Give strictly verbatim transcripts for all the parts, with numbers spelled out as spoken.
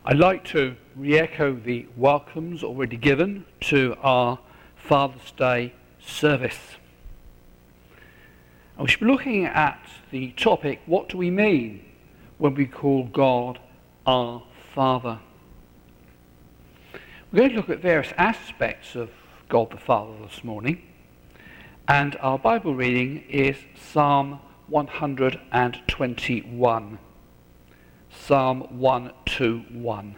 I'd like to re-echo the welcomes already given to our Father's Day service. And we should be looking at the topic, what do we mean when we call God our Father? We're going to look at various aspects of God the Father this morning, and our Bible reading is Psalm one hundred twenty-one. Psalm one twenty-one.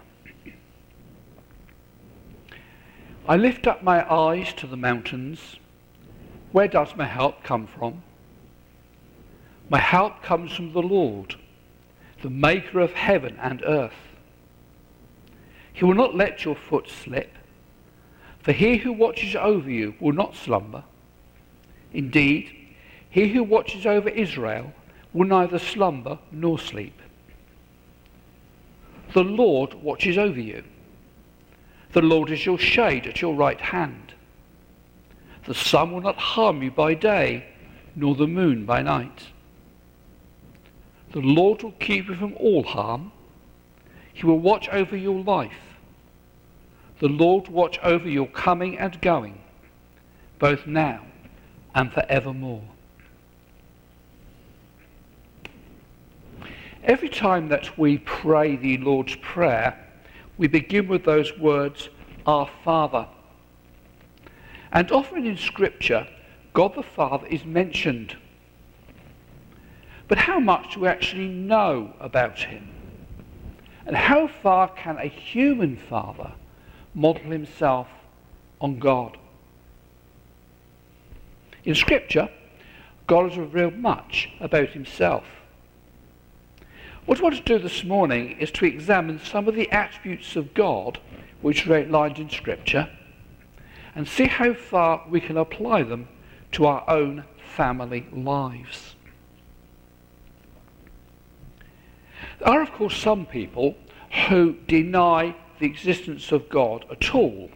I lift up my eyes to the mountains. Where does my help come from? My help comes from the Lord, the maker of heaven and earth. He will not let your foot slip, for he who watches over you will not slumber. Indeed, he who watches over Israel will neither slumber nor sleep. The Lord watches over you. The Lord is your shade at your right hand. The sun will not harm you by day, nor the moon by night. The Lord will keep you from all harm. He will watch over your life. The Lord will watch over your coming and going, both now and forevermore. Every time that we pray the Lord's Prayer, we begin with those words, Our Father. And often in Scripture, God the Father is mentioned. But how much do we actually know about him? And how far can a human father model himself on God? In Scripture, God has revealed much about himself. What I want to do this morning is to examine some of the attributes of God which are outlined in Scripture and see how far we can apply them to our own family lives. There are, of course, some people who deny the existence of God at all.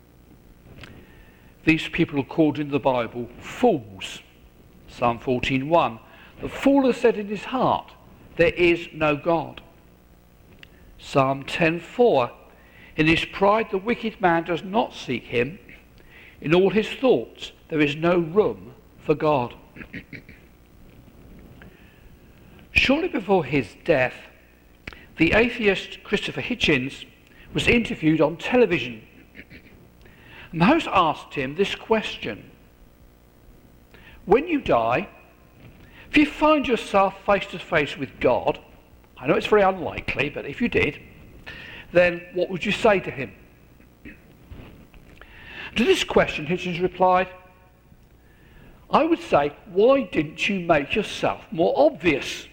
These people are called in the Bible fools. Psalm fourteen one. The fool has said in his heart, there is no God. Psalm ten four. In his pride the wicked man does not seek him. In all his thoughts there is no room for God. Shortly before his death, the atheist Christopher Hitchens was interviewed on television. And the host asked him this question. When you die, if you find yourself face to face with God, I know it's very unlikely, but if you did, then what would you say to him? To this question, Hitchens replied, I would say, why didn't you make yourself more obvious?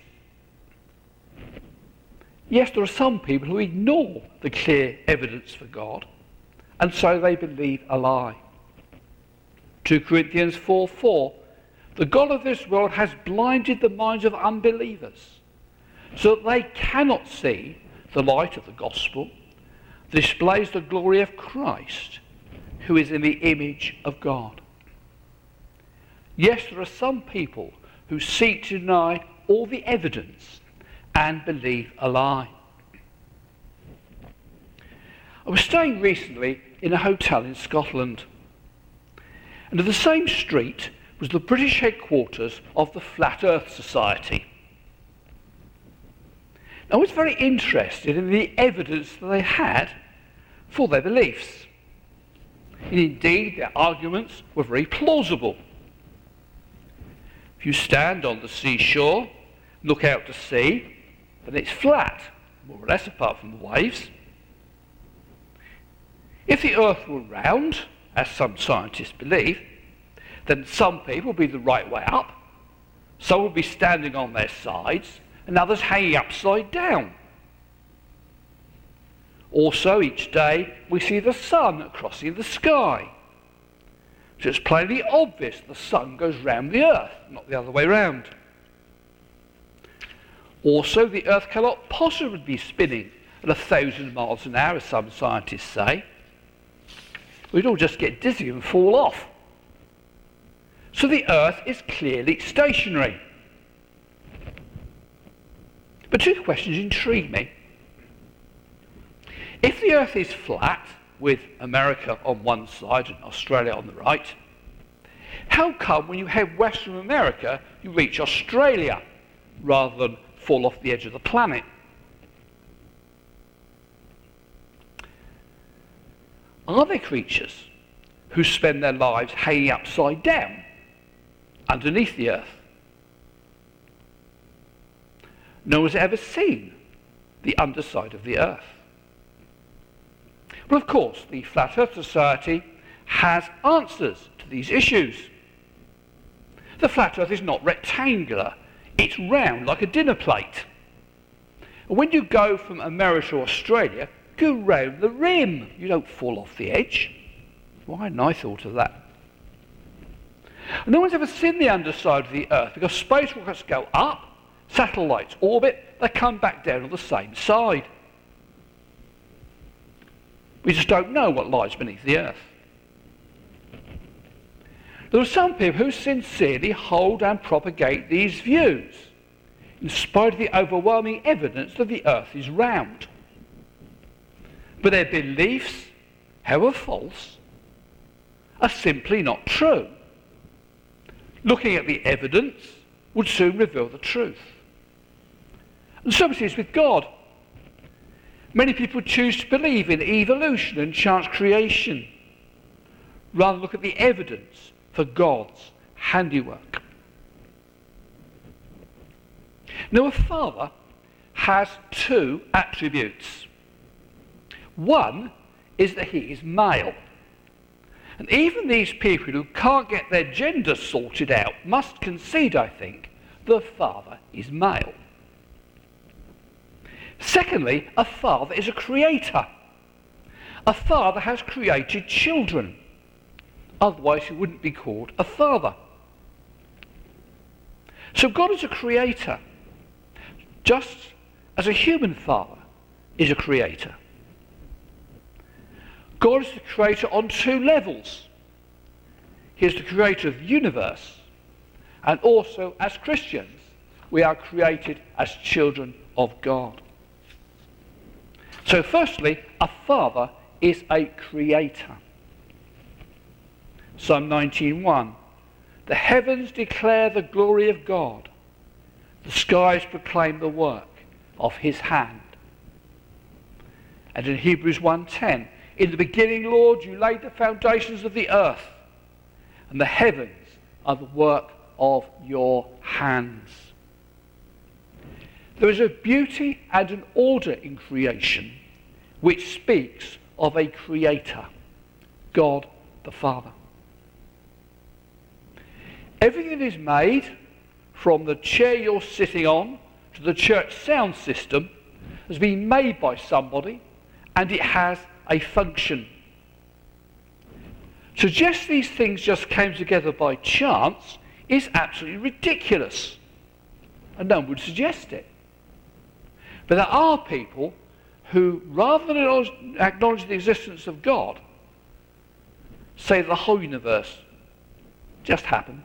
Yes, there are some people who ignore the clear evidence for God, and so they believe a lie. Second Corinthians four four, the God of this world has blinded the minds of unbelievers, so that they cannot see the light of the gospel, displays the glory of Christ, who is in the image of God. Yes, there are some people who seek to deny all the evidence and believe a lie. I was staying recently in a hotel in Scotland, and in the same street was the British headquarters of the Flat Earth Society. I was very interested in the evidence that they had for their beliefs. And indeed, their arguments were very plausible. If you stand on the seashore, look out to sea, then it's flat, more or less apart from the waves. If the earth were round, as some scientists believe, then some people will be the right way up, some will be standing on their sides, and others hanging upside down. Also, each day we see the sun crossing the sky. So it's plainly obvious the sun goes round the earth, not the other way round. Also, the earth cannot possibly be spinning at a thousand miles an hour, as some scientists say. We'd all just get dizzy and fall off. So the earth is clearly stationary. But two questions intrigue me. If the earth is flat, with America on one side and Australia on the right, how come when you head west from America you reach Australia rather than fall off the edge of the planet? Are there creatures who spend their lives hanging upside down underneath the earth? No one's ever seen the underside of the earth. Well, of course, the Flat Earth Society has answers to these issues. The flat earth is not rectangular, it's round like a dinner plate. And when you go from America to Australia, go round the rim, you don't fall off the edge. Why hadn't I thought of that? And no one's ever seen the underside of the earth because space rockets go up, satellites orbit, they come back down on the same side. We just don't know what lies beneath the earth. There are some people who sincerely hold and propagate these views, in spite of the overwhelming evidence that the earth is round. But their beliefs, however false, are simply not true. Looking at the evidence would soon reveal the truth. And so it is with God. Many people choose to believe in evolution and chance creation, rather than look at the evidence for God's handiwork. Now, a father has two attributes. One is that he is male. And even these people who can't get their gender sorted out must concede, I think, the father is male. Secondly, a father is a creator. A father has created children. Otherwise he wouldn't be called a father. So God is a creator, just as a human father is a creator. God is the creator on two levels. He is the creator of the universe, and also as Christians we are created as children of God. So firstly, a father is a creator. Psalm nineteen one, the heavens declare the glory of God, the skies proclaim the work of his hand. And in Hebrews one ten, in the beginning, Lord, you laid the foundations of the earth, and the heavens are the work of your hands. There is a beauty and an order in creation which speaks of a creator, God the Father. Everything that is made, from the chair you're sitting on to the church sound system, has been made by somebody, and it has a function. To suggest these things just came together by chance is absolutely ridiculous, and no one would suggest it. But there are people who, rather than acknowledge the existence of God, say that the whole universe just happened.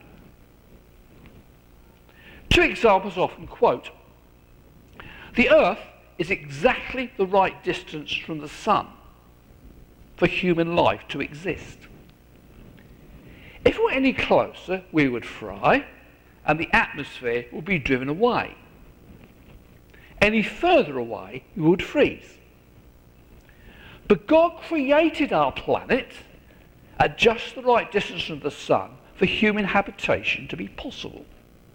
Two examples I often quote. The earth is exactly the right distance from the sun for human life to exist. If it were any closer, we would fry, and the atmosphere would be driven away. Any further away, we would freeze. But God created our planet at just the right distance from the sun for human habitation to be possible.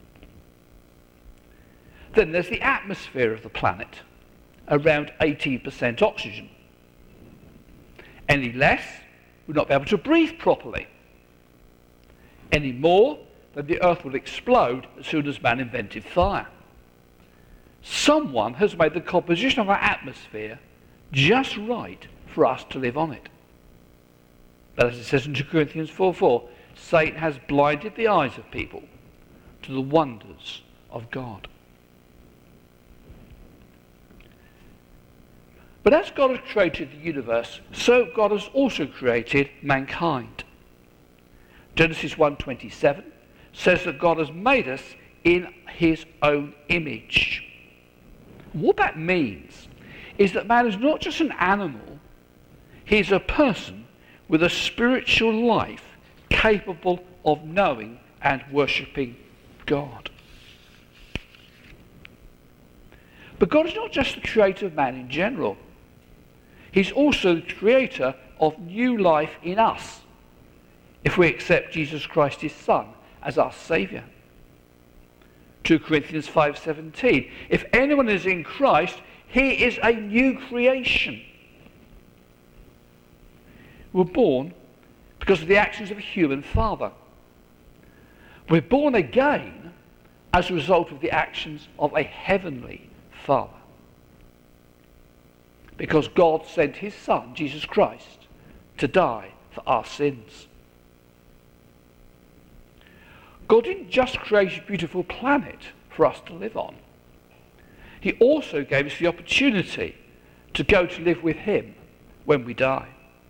Then there's the atmosphere of the planet, around eighteen percent oxygen. Any less, we'd not be able to breathe properly. Any more, then the earth will explode as soon as man invented fire. Someone has made the composition of our atmosphere just right for us to live on it. But as it says in two Corinthians four four, Satan has blinded the eyes of people to the wonders of God. But as God has created the universe, so God has also created mankind. Genesis one twenty-seven says that God has made us in his own image. What that means is that man is not just an animal, he is a person with a spiritual life capable of knowing and worshipping God. But God is not just the creator of man in general. He's also the creator of new life in us, if we accept Jesus Christ, his Son, as our Saviour. two Corinthians five seventeen. If anyone is in Christ, he is a new creation. We're born because of the actions of a human father. We're born again as a result of the actions of a heavenly Father. Because God sent his Son, Jesus Christ, to die for our sins. God didn't just create a beautiful planet for us to live on. He also gave us the opportunity to go to live with him when we die.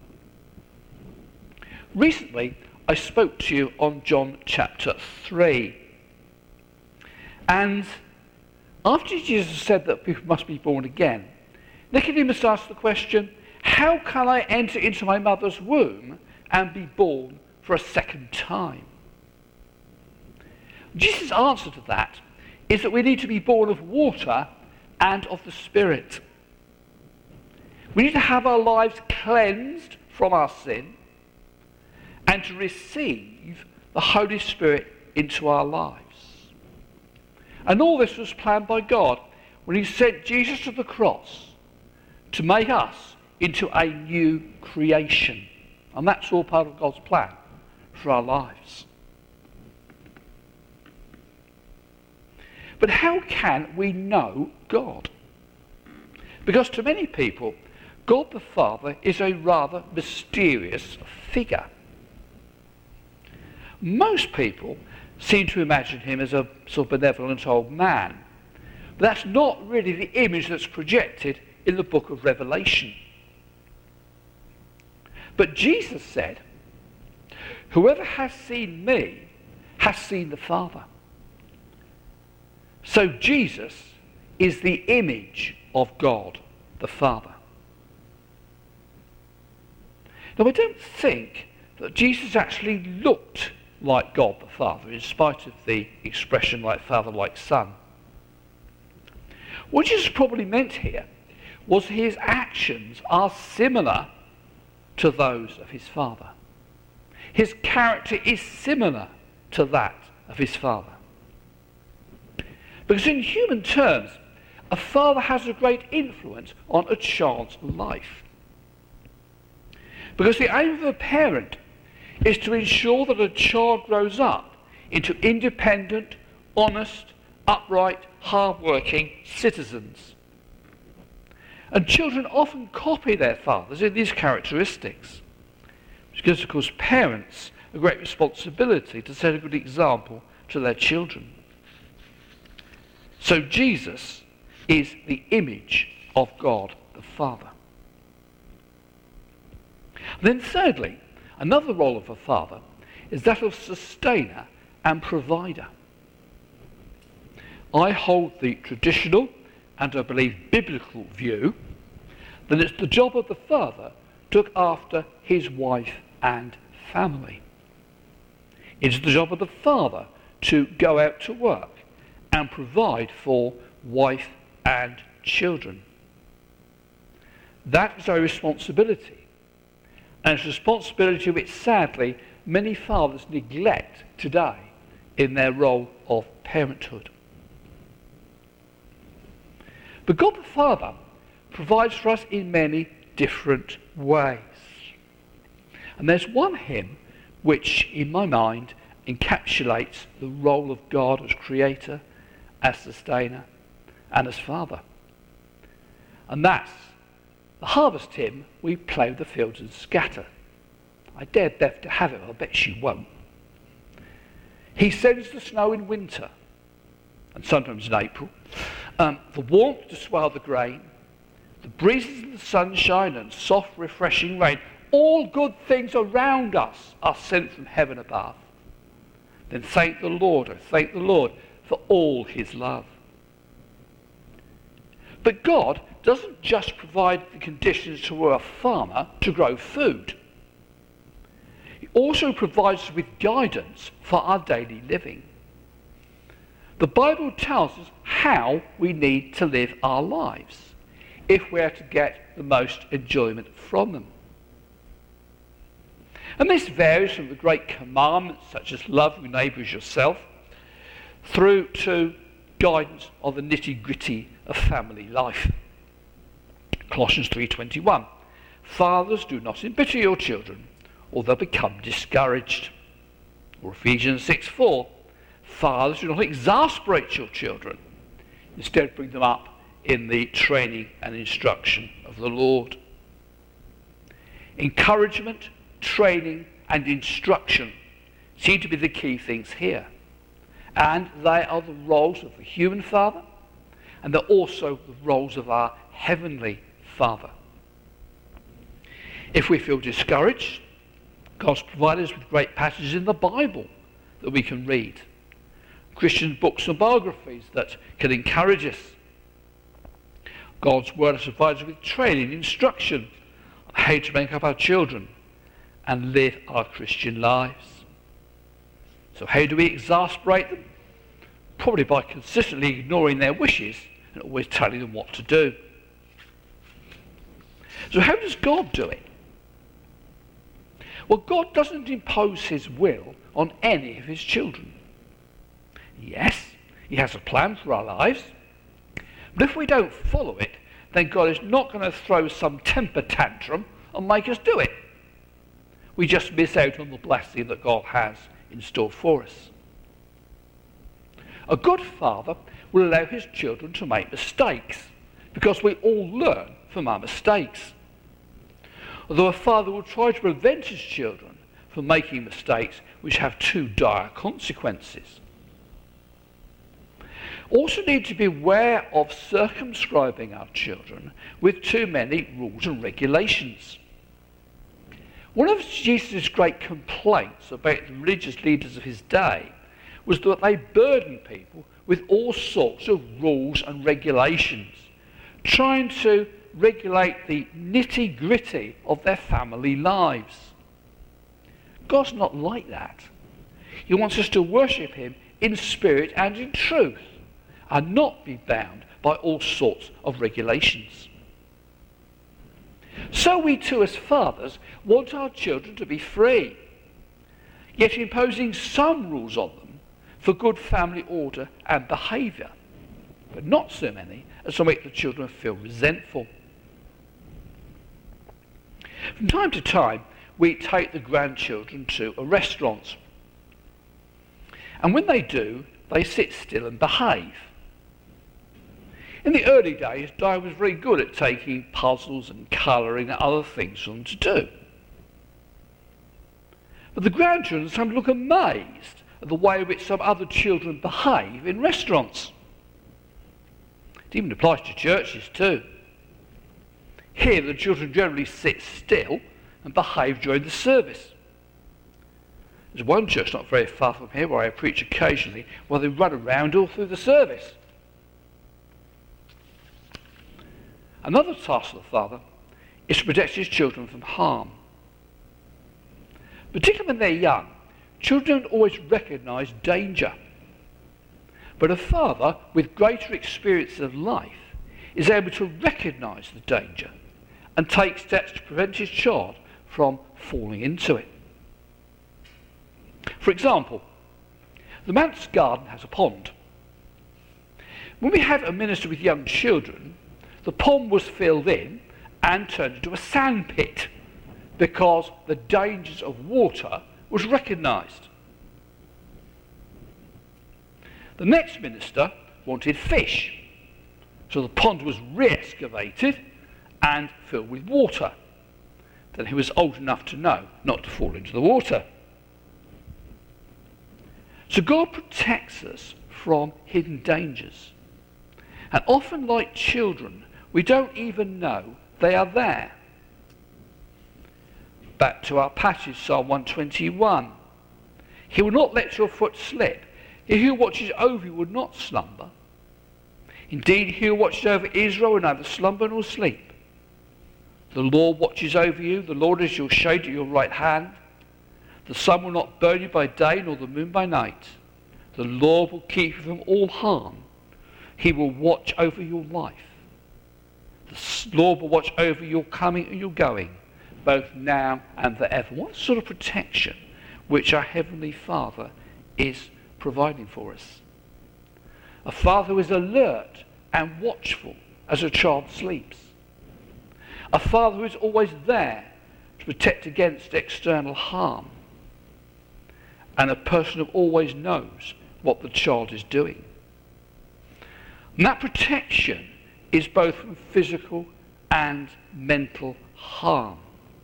Recently, I spoke to you on John chapter three. And after Jesus said that people must be born again, Nicodemus asked the question, how can I enter into my mother's womb and be born for a second time? Jesus' answer to that is that we need to be born of water and of the Spirit. We need to have our lives cleansed from our sin and to receive the Holy Spirit into our lives. And all this was planned by God when he sent Jesus to the cross to make us into a new creation. And that's all part of God's plan for our lives. But how can we know God? Because to many people, God the Father is a rather mysterious figure. Most people seem to imagine him as a sort of benevolent old man. But that's not really the image that's projected in the book of Revelation. But Jesus said, whoever has seen me has seen the Father. So Jesus is the image of God the Father. Now, I don't think that Jesus actually looked like God the Father, in spite of the expression like Father, like Son. What Jesus probably meant here was his actions are similar to those of his Father. His character is similar to that of his Father. Because in human terms, a father has a great influence on a child's life. Because the aim of a parent is to ensure that a child grows up into independent, honest, upright, hard-working citizens. And children often copy their fathers in these characteristics, which gives, of course, parents a great responsibility to set a good example to their children. So Jesus is the image of God the Father. Then thirdly, another role of a father is that of sustainer and provider. I hold the traditional and I believe biblical view that it's the job of the father to look after his wife and family. It's the job of the father to go out to work and provide for wife and children. That is our responsibility. And it's a responsibility which sadly many fathers neglect today in their role of parenthood. But God the Father provides for us in many different ways. And there's one hymn which, in my mind, encapsulates the role of God as creator, as sustainer, and as father. And that's the harvest hymn, "We plough the fields and scatter." I dare Beth to have it, I bet she won't. He sends the snow in winter, and sometimes in April, um, the warmth to swell the grain, the breezes of the sunshine and soft refreshing rain. All good things around us are sent from heaven above. Then thank the Lord, or thank the Lord for all his love. But God doesn't just provide the conditions to a farmer to grow food. He also provides us with guidance for our daily living. The Bible tells us how we need to live our lives if we are to get the most enjoyment from them. And this varies from the great commandments such as love your neighbour as yourself through to guidance on the nitty-gritty of family life. Colossians three twenty-one, fathers, do not embitter your children, or they'll become discouraged. Or Ephesians six four, fathers, do not exasperate your children. Instead, bring them up in the training and instruction of the Lord. Encouragement, training and instruction seem to be the key things here. And they are the roles of the human father, and they're also the roles of our heavenly Father. If we feel discouraged, God's provided us with great passages in the Bible that we can read. Christian books and biographies that can encourage us. God's word has provided us with training, instruction on how to bring up our children and live our Christian lives. So how do we exasperate them? Probably by consistently ignoring their wishes and always telling them what to do. So how does God do it? Well, God doesn't impose his will on any of his children. Yes, he has a plan for our lives, but if we don't follow it, then God is not going to throw some temper tantrum and make us do it. We just miss out on the blessing that God has in store for us. A good father will allow his children to make mistakes because we all learn from our mistakes. Although a father will try to prevent his children from making mistakes which have too dire consequences. Also need to be aware of circumscribing our children with too many rules and regulations. One of Jesus' great complaints about the religious leaders of his day was that they burdened people with all sorts of rules and regulations, trying to regulate the nitty-gritty of their family lives. God's not like that. He wants us to worship him in spirit and in truth, and not be bound by all sorts of regulations. So we too as fathers want our children to be free, yet imposing some rules on them for good family order and behaviour, but not so many as to make the children feel resentful. From time to time, we take the grandchildren to a restaurant. And when they do, they sit still and behave. In the early days, Di was very good at taking puzzles and colouring and other things for them to do. But the grandchildren sometimes look amazed at the way in which some other children behave in restaurants. It even applies to churches too. Here, the children generally sit still and behave during the service. There's one church not very far from here where I preach occasionally where they run around all through the service. Another task of the father is to protect his children from harm. Particularly when they're young, children don't always recognise danger. But a father with greater experience of life is able to recognise the danger and take steps to prevent his child from falling into it. For example, the manse garden has a pond. When we had a minister with young children, the pond was filled in and turned into a sand pit because the dangers of water was recognised. The next minister wanted fish, so the pond was re-excavated and filled with water. Then he was old enough to know not to fall into the water. So God protects us from hidden dangers. And often, like children, we don't even know they are there. Back to our passage, Psalm one twenty-one. He will not let your foot slip. He who watches over you will not slumber. Indeed, he who watches over Israel will neither slumber nor sleep. The Lord watches over you. The Lord is your shade at your right hand. The sun will not burn you by day, nor the moon by night. The Lord will keep you from all harm. He will watch over your life. The Lord will watch over your coming and your going, both now and forever. What sort of protection which our Heavenly Father is providing for us? A father who is alert and watchful as a child sleeps. A father who is always there to protect against external harm. And a person who always knows what the child is doing. And that protection is both from physical and mental harm.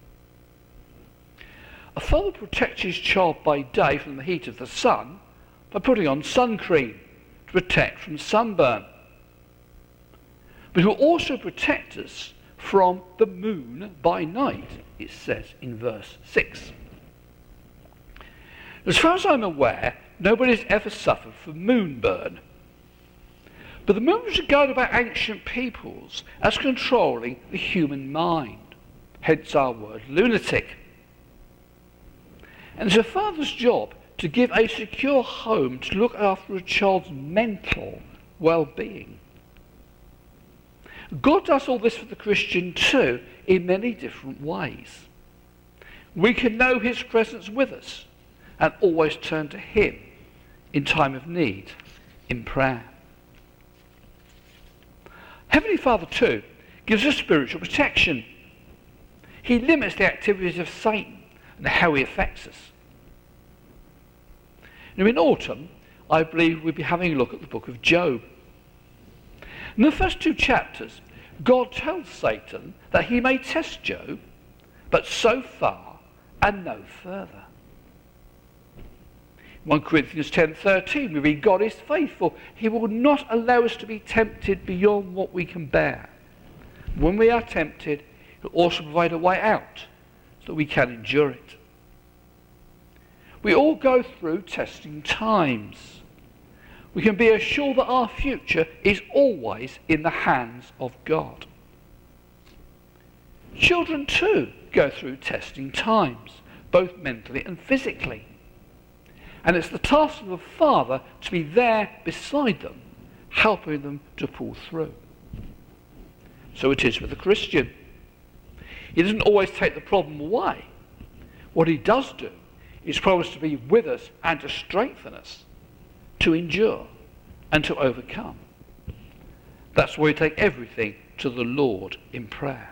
A father protects his child by day from the heat of the sun by putting on sun cream to protect from sunburn. But he will also protect us from the moon by night, it says in verse six. As far as I'm aware, nobody's ever suffered from moonburn. But the moon was regarded by ancient peoples as controlling the human mind, hence our word lunatic. And it's a father's job to give a secure home to look after a child's mental well-being. God does all this for the Christian too, in many different ways. We can know his presence with us and always turn to him in time of need, in prayer. Heavenly Father too gives us spiritual protection. He limits the activities of Satan and how he affects us. Now in autumn, I believe we'll be having a look at the book of Job. In the first two chapters, God tells Satan that he may test Job, but so far and no further. First Corinthians ten thirteen, we read, God is faithful. He will not allow us to be tempted beyond what we can bear. When we are tempted, he'll also provide a way out so that we can endure it. We all go through testing times. We can be assured that our future is always in the hands of God. Children too go through testing times, both mentally and physically. And it's the task of the father to be there beside them, helping them to pull through. So it is with the Christian. He doesn't always take the problem away. What he does do is promise to be with us and to strengthen us, to endure and to overcome. That's why we take everything to the Lord in prayer.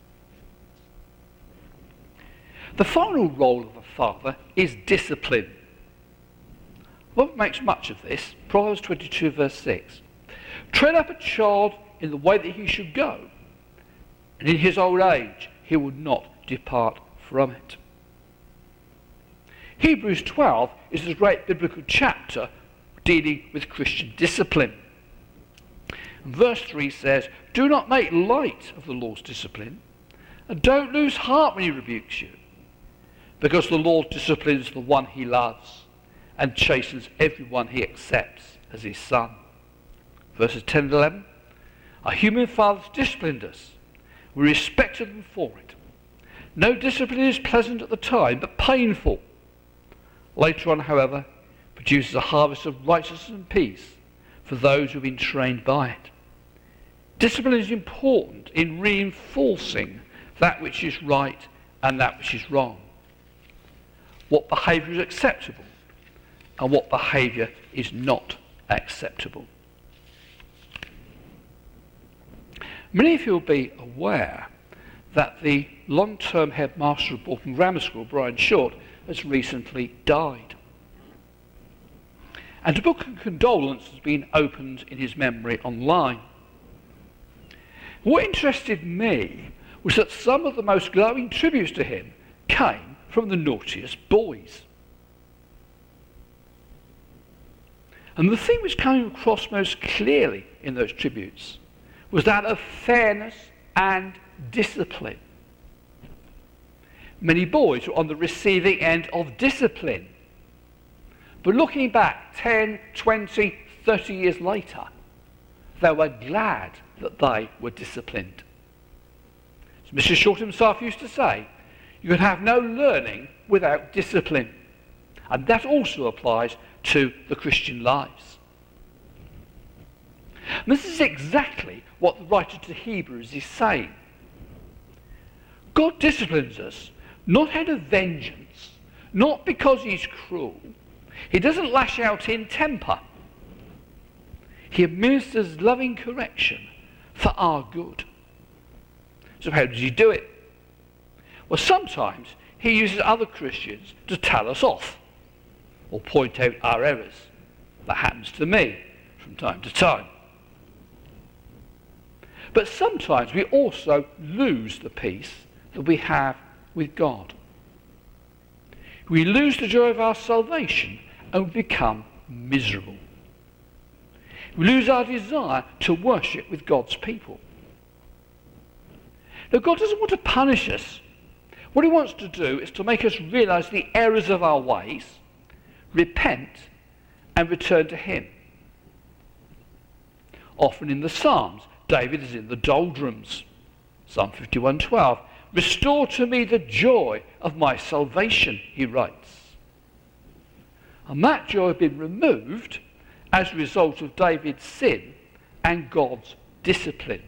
The final role of a father is discipline. What makes much of this? Proverbs twenty-two verse six. Train up a child in the way that he should go, and in his old age he will not depart from it. Hebrews twelve is a great biblical chapter dealing with Christian discipline. And verse three says, do not make light of the Lord's discipline, and don't lose heart when he rebukes you, because the Lord disciplines the one he loves, and chastens everyone he accepts as his son. Verses ten and eleven. Our human fathers disciplined us. We respected them for it. No discipline is pleasant at the time, but painful. Later on, however, produces a harvest of righteousness and peace for those who have been trained by it. Discipline is important in reinforcing that which is right and that which is wrong. What behaviour is acceptable and what behaviour is not acceptable. Many of you will be aware that the long-term headmaster of Bolton Grammar School, Brian Short, has recently died. And a book of condolence has been opened in his memory online. What interested me was that some of the most glowing tributes to him came from the naughtiest boys. And the thing which came across most clearly in those tributes was that of fairness and discipline. Many boys were on the receiving end of discipline. But looking back ten, twenty, thirty years later, they were glad that they were disciplined. As Mister Short himself used to say, you can have no learning without discipline. And that also applies to the Christian lives. And this is exactly what the writer to Hebrews is saying. God disciplines us not out of vengeance, not because he's cruel. He doesn't lash out in temper. He administers loving correction for our good. So how does he do it? Well, sometimes he uses other Christians to tell us off or point out our errors. That happens to me from time to time. But sometimes we also lose the peace that we have with God. We lose the joy of our salvation and become miserable. We lose our desire to worship with God's people. Now, God doesn't want to punish us. What he wants to do is to make us realize the errors of our ways, repent, and return to him. Often in the Psalms, David is in the doldrums. Psalm fifty-one twelve, restore to me the joy of my salvation, he writes. And that joy had been removed as a result of David's sin and God's discipline.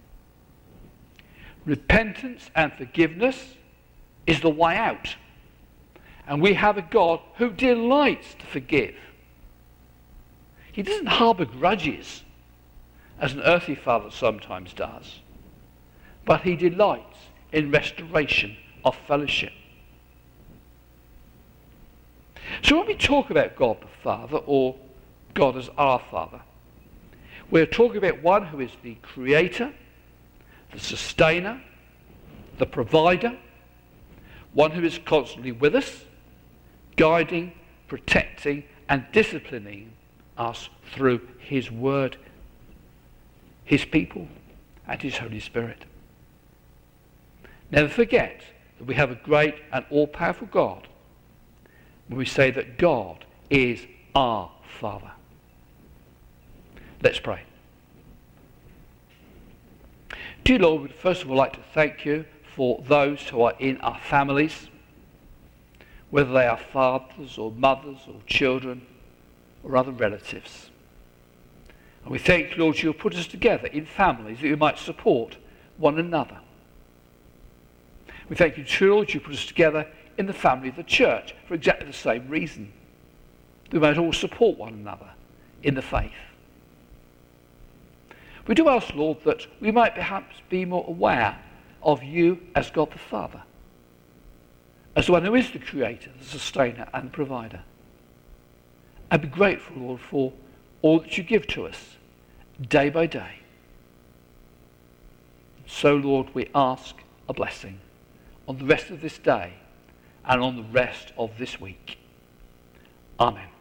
Repentance and forgiveness is the way out. And we have a God who delights to forgive. He doesn't harbour grudges, as an earthly father sometimes does, but he delights in restoration of fellowship. So when we talk about God the Father, or God as our Father, we're talking about one who is the creator, the sustainer, the provider, one who is constantly with us, guiding, protecting, and disciplining us through his word, his people, and his Holy Spirit. Never forget that we have a great and all-powerful God when we say that God is our Father. Let's pray. Dear Lord, we'd first of all like to thank you for those who are in our families, whether they are fathers or mothers or children or other relatives. And we thank you, Lord, you'll put us together in families that we might support one another. We thank you, too, Lord, you put us together in the family of the church for exactly the same reason. We might all support one another in the faith. We do ask, Lord, that we might perhaps be more aware of you as God the Father, as the one who is the creator, the sustainer, and the provider. And be grateful, Lord, for all that you give to us day by day. So, Lord, we ask a blessing on the rest of this day and on the rest of this week. Amen.